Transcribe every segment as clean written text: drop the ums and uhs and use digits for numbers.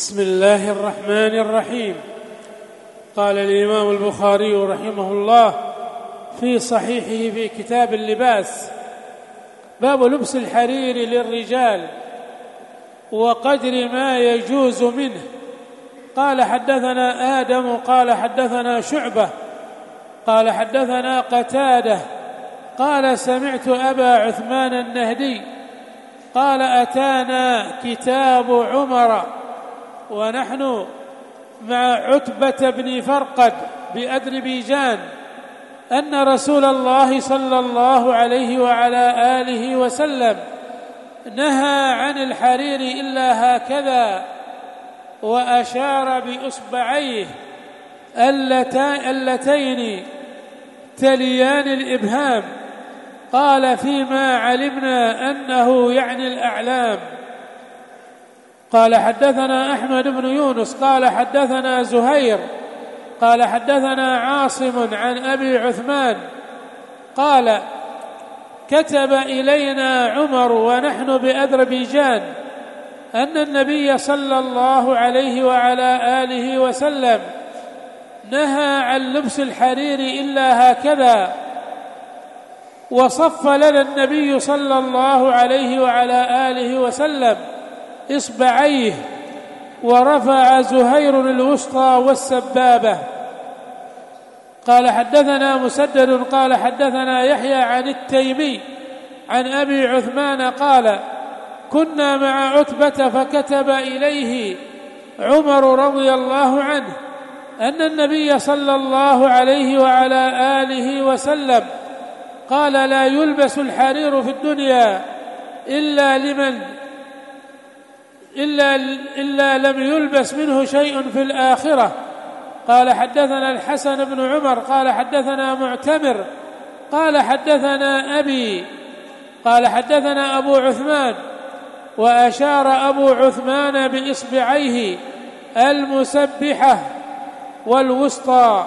بسم الله الرحمن الرحيم. قال الإمام البخاري رحمه الله في صحيحه في كتاب اللباس: باب لبس الحرير للرجال وقدر ما يجوز منه. قال حدثنا آدم قال حدثنا شعبة قال حدثنا قتادة قال سمعت أبا عثمان النهدي قال أتانا كتاب عمر ونحن مع عتبة بن فرقد بأذربيجان أن رسول الله صلى الله عليه وعلى آله وسلم نهى عن الحرير إلا هكذا، وأشار بإصبعيه اللتين تليان الإبهام. قال: فيما علمنا أنه يعني الأعلام. قال حدثنا أحمد بن يونس قال حدثنا زهير قال حدثنا عاصم عن أبي عثمان قال: كتب إلينا عمر ونحن بأذربيجان أن النبي صلى الله عليه وعلى آله وسلم نهى عن لبس الحرير إلا هكذا، وصف لنا النبي صلى الله عليه وعلى آله وسلم إصبعيه، ورفع زهير الوسطى والسبابة. قال حدثنا مسدد قال حدثنا يحيى عن التيمي عن أبي عثمان قال: كنا مع عتبة فكتب إليه عمر رضي الله عنه أن النبي صلى الله عليه وعلى آله وسلم قال: لا يلبس الحرير في الدنيا إلا لم يلبس منه شيء في الآخرة. قال حدثنا الحسن بن عمر قال حدثنا معتمر قال حدثنا أبي قال حدثنا أبو عثمان، وأشار أبو عثمان بإصبعيه المسبحة والوسطى.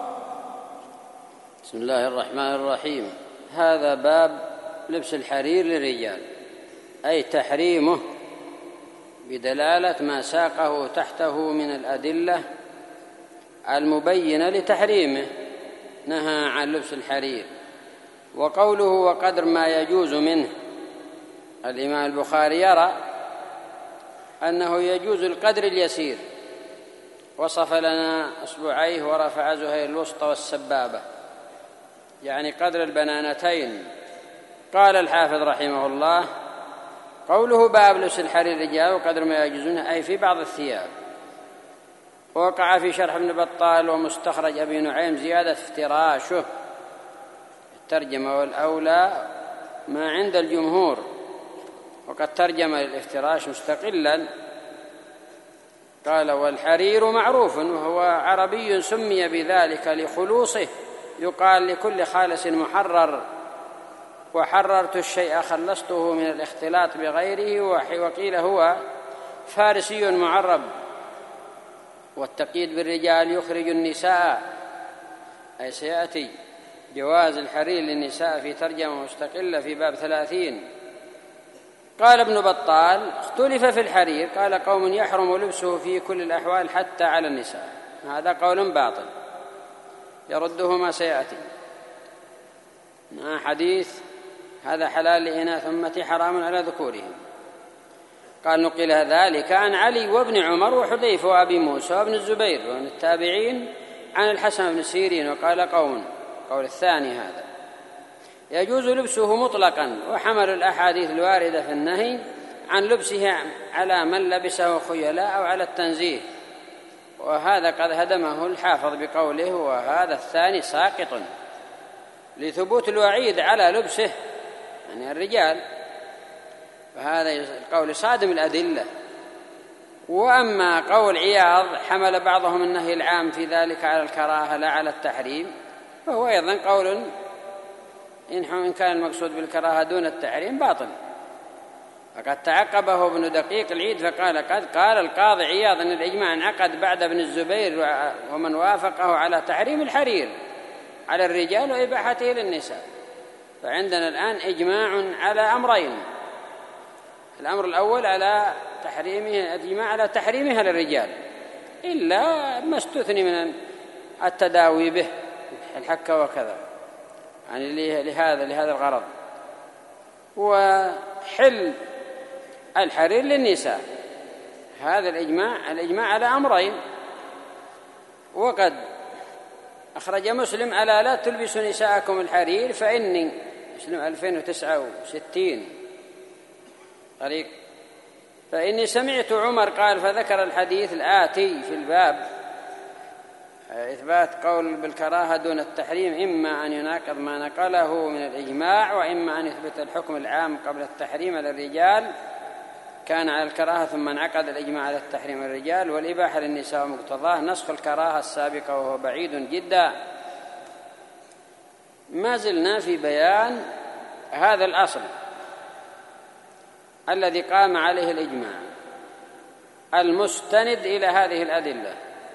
بسم الله الرحمن الرحيم. هذا باب لبس الحرير للرجال، أي تحريمه بدلالة ما ساقه تحته من الأدلة المبينة لتحريمه. نهى عن لبس الحرير. وقوله وقدر ما يجوز منه، الإمام البخاري يرى أنه يجوز القدر اليسير، وصف لنا أصبعيه ورفع زهير الوسطى والسبابة، يعني قدر البنانتين. قال الحافظ رحمه الله: قوله باب لبس الحرير للرجال وقدر ما يجوزونه، أي في بعض الثياب. وقع في شرح ابن بطال ومستخرج أبي نعيم زيادة افتراشه الترجمة، والأولى ما عند الجمهور، وقد ترجم للافتراش مستقلا. قال: والحرير معروف وهو عربي سمي بذلك لخلوصه، يقال لكل خالص محرر، وحررت الشيء خلصته من الاختلاط بغيره، وقيل هو فارسي معرب. والتقييد بالرجال يخرج النساء، أي سيأتي جواز الحرير للنساء في ترجمة مستقلة في باب 30. قال ابن بطال: اختلف في الحرير، قال قوم يحرم لبسه في كل الأحوال حتى على النساء. هذا قول باطل يرده ما سيأتي مع حديث هذا حلال لإناث أمتي حرام على ذكورهم. قال: نقل ذلك عن علي وابن عمر وحذيفة وأبي موسى وابن الزبير ومن التابعين عن الحسن بن سيرين. وقال قوم، قول الثاني هذا، يجوز لبسه مطلقا، وحمل الأحاديث الواردة في النهي عن لبسه على من لبسه خيلاء أو على التنزيه، وهذا قد هدمه الحافظ بقوله: وهذا الثاني ساقط، لثبوت الوعيد على لبسه يعني الرجال، فهذا القول صادم الأدلة. وأما قول عياض حمل بعضهم النهي العام في ذلك على الكراهة لا على التحريم، فهو أيضا قول إن كان المقصود بالكراهة دون التحريم باطل. فقد تعقبه ابن دقيق العيد فقال: قد قال القاضي عياض أن الإجماع انعقد بعد ابن الزبير ومن وافقه على تحريم الحرير على الرجال وإباحته للنساء. فعندنا الآن إجماع على أمرين: الأمر الأول على أجمع على تحريمها للرجال إلا ما استثني من التداوي به الحكة وكذا، يعني لهذا الغرض. وحل الحرير للنساء هذا الإجماع على أمرين. وقد أخرج مسلم ألا لا تلبسوا نساءكم الحرير فإني مسلم 2069 طريق فإني سمعت عمر قال فذكر الحديث الآتي في الباب إثبات قول بالكراهة دون التحريم، إما أن يناقض ما نقله من الإجماع، وإما أن يثبت الحكم العام قبل التحريم للرجال كان على الكراهة ثم انعقد الإجماع على التحريم الرجال، والإباحة للنساء ومقتضاه نسخ الكراهة السابقة وهو بعيد جدا. ما زلنا في بيان هذا الأصل الذي قام عليه الإجماع المستند إلى هذه الأدلة،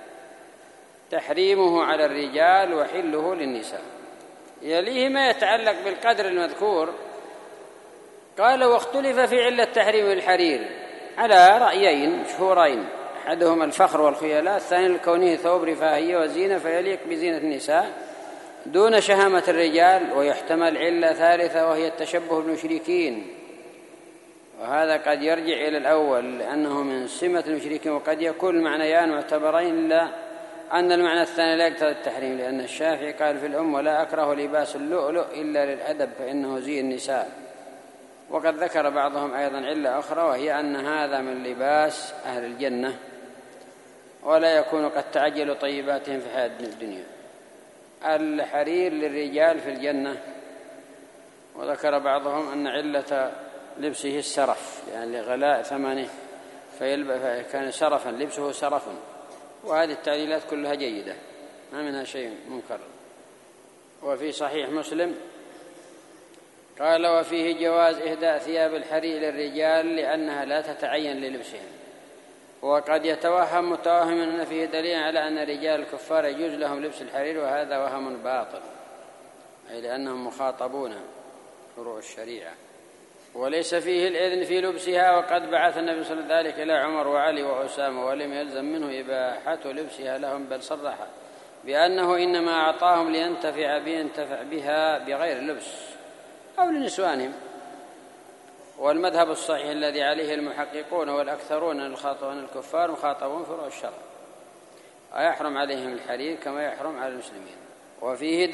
تحريمه على الرجال وحله للنساء. يليه ما يتعلق بالقدر المذكور. قال واختلف في علة تحريم الحرير على رأيين مشهورين، أحدهما الفخر والخيلاء، الثاني لكونه ثوب رفاهية وزينة فيليق بزينة النساء دون شهامة الرجال، ويحتمل علة ثالثة وهي التشبه بالمشركين، وهذا قد يرجع إلى الأول لأنه من سمة المشركين، وقد يكون المعنيان معتبرين إلا أن المعنى الثاني لا يقتضي التحريم، لأن الشافعي قال في الأم ولا أكره لباس اللؤلؤ إلا للأدب فإنه زي النساء. وقد ذكر بعضهم أيضا علة أخرى وهي أن هذا من لباس أهل الجنة ولا يكون قد تعجلوا طيباتهم في حياة الدنيا. الحرير للرجال في الجنة، وذكر بعضهم أن علة لبسه السرف يعني لغلاء ثمنه فكان سرفا لبسه سرف، وهذه التعليلات كلها جيدة ما منها شيء منكر. وفي صحيح مسلم قال وفيه جواز إهداء ثياب الحرير للرجال لأنها لا تتعين للبسهم، وقد يتوهم متوهم أن فيه دليل على أن الرجال الكفار يجوز لهم لبس الحرير، وهذا وهم باطل، أي لأنهم مخاطبون فروع الشريعة، وليس فيه الإذن في لبسها. وقد بعث النبي صلى الله عليه وسلم إلى عمر وعلي وأسامة ولم يلزم منه إباحة لبسها لهم، بل صرح بأنه إنما أعطاهم لينتفع بها بغير لبس أو لنسوانهم. والمذهب الصحيح الذي عليه المحققون والأكثرون الخاطئون الكفار مخاطبون فروع الشرع، ويحرم عليهم الحرير كما يحرم على المسلمين. وفيه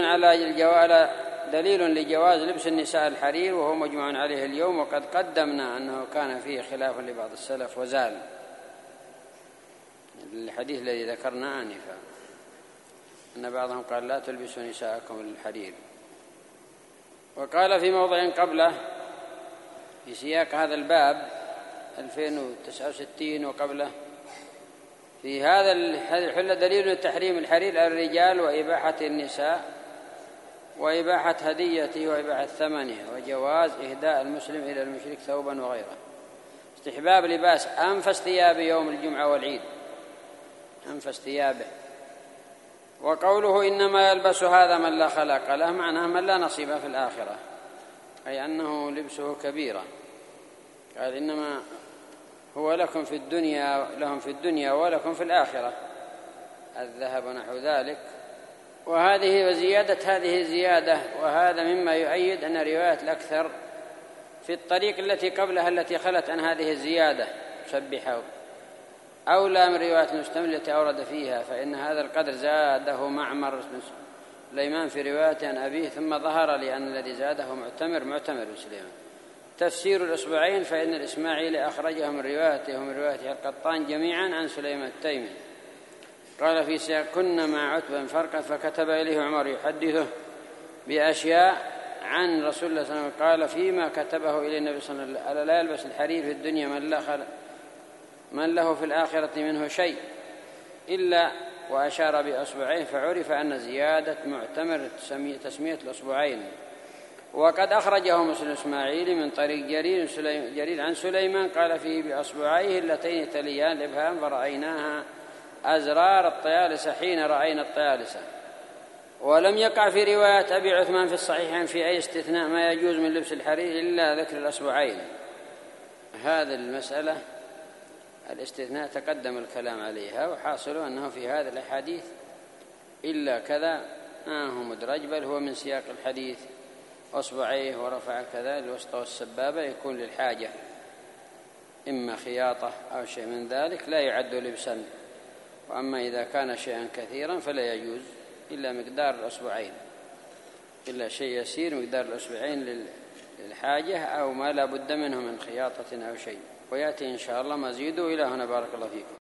دليل لجواز لبس النساء الحرير وهو مجمع عليه اليوم، وقد قدمنا أنه كان فيه خلاف لبعض السلف وزال الحديث الذي ذكرنا آنفا أن بعضهم قال لا تلبسوا نساءكم الحرير. وقال في موضع قبله في سياق هذا الباب 2069 وقبله في هذا الحل دليل لتحريم الحرير على الرجال وإباحة النساء وإباحة هديته وإباحة ثمنه، وجواز إهداء المسلم إلى المشرك ثوبا وغيره، استحباب لباس أنفس ثياب يوم الجمعة والعيد، أنفس ثيابه. وقوله إنما يلبس هذا من لا خلق له معناه من لا نصيب في الآخرة، أي أنه لبسه كبيرة. قال إنما هو لكم في الدنيا ولكم في الآخرة الذهب ونحو ذلك. وهذه وزيادة هذه الزيادة، وهذا مما يؤيد أن رواية الأكثر في الطريق التي قبلها التي خلت عن هذه الزيادة سبحه أولى من رواية المستمل التي أورد فيها، فإن هذا القدر زاده معمر بن سليمان في رواية عن أبيه، ثم ظهر لأن الذي زاده معتمر بن سليمان. تفسير الأصبعين فإن الإسماعيلي أخرجه من روايته ومن رواية القطان جميعا عن سليمان التيمي. قال في سياق كنا مع عتبة فرقا فكتب إليه عمر يحدثه بأشياء عن رسول الله صلى الله عليه وسلم، قال فيما كتبه إلى النبي صلى الله عليه وسلم لا يلبس الحرير في الدنيا من له في الآخرة منه شيء إلا، وأشار بأصبعين فعرف أن زيادة معتمر تسمية الأصبعين. وقد أخرجه مسلم إسماعيل من طريق جرير عن سليمان قال فيه بأصبعيه اللتين تليان الإبهام فرأيناها أزرار الطيالسة حين رأينا الطيالسة. ولم يقع في رواية أبي عثمان في الصحيحين في أي استثناء ما يجوز من لبس الحرير إلا ذكر الأصبعين. هذه المسألة الاستثناء تقدم الكلام عليها، وحاصل أنه في هذا الأحاديث إلا كذا ما هو مدرج، بل هو من سياق الحديث. أصبعيه ورفع كذا الوسطى والسبابة يكون للحاجة، إما خياطة أو شيء من ذلك لا يعد لبسا. وأما إذا كان شيئا كثيرا فلا يجوز إلا مقدار الأصبعين، إلا شيء يسير مقدار الأصبعين للحاجة أو ما لا بد منه من خياطة أو شيء. ويأتي إن شاء الله مزيده. إلى هنا بارك الله فيكم.